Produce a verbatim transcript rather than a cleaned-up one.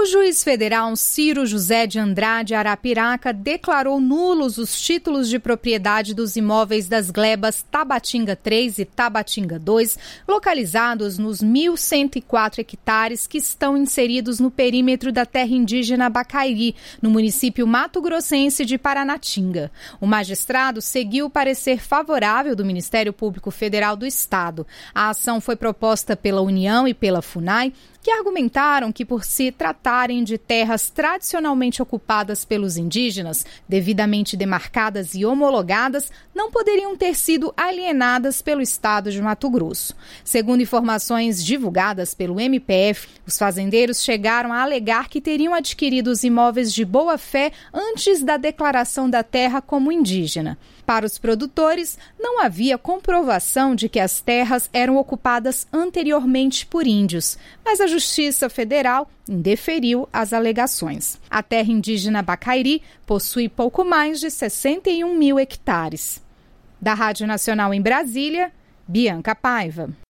juiz federal Ciro José de Andrade Arapiraca declarou nulos os títulos de propriedade dos imóveis das glebas Tabatinga três e Tabatinga dois, localizados nos mil cento e quatro hectares que estão inseridos no perímetro da terra indígena Bacairi, no município mato-grossense de Paranatinga. O magistrado seguiu o parecer favorável do Ministério Público Federal do Estado. A ação foi proposta pela União e pela FUNAI, que argumentaram que, por se tratarem de terras tradicionalmente ocupadas pelos indígenas, devidamente demarcadas e homologadas, não poderiam ter sido alienadas pelo Estado de Mato Grosso. Segundo informações divulgadas pelo M P F, os fazendeiros chegaram a alegar que teriam adquirido os imóveis de boa-fé antes da declaração da terra como indígena. Para os produtores, não havia comprovação de que as terras eram ocupadas anteriormente por índios, mas a Justiça Federal indeferiu as alegações. A terra indígena Bacairi possui pouco mais de sessenta e um mil hectares. Da Rádio Nacional em Brasília, Bianca Paiva.